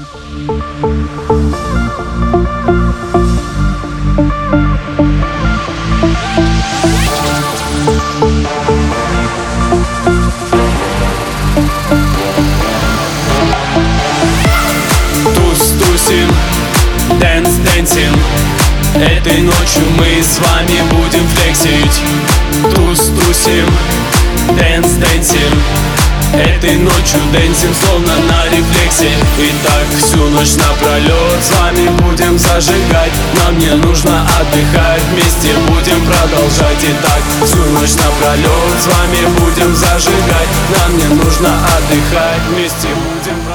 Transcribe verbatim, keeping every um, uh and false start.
Тус-тусим, дэнс-дэнсим. Этой ночью мы с вами будем флексить. Тус-тусим, дэнс-дэнсим. Этой ночью дэнсим, словно на рефлексе. И так всю ночь напролет с вами будем зажигать. Нам не нужно отдыхать, вместе будем продолжать. И так всю ночь напролет с вами будем зажигать. Нам не нужно отдыхать, вместе будем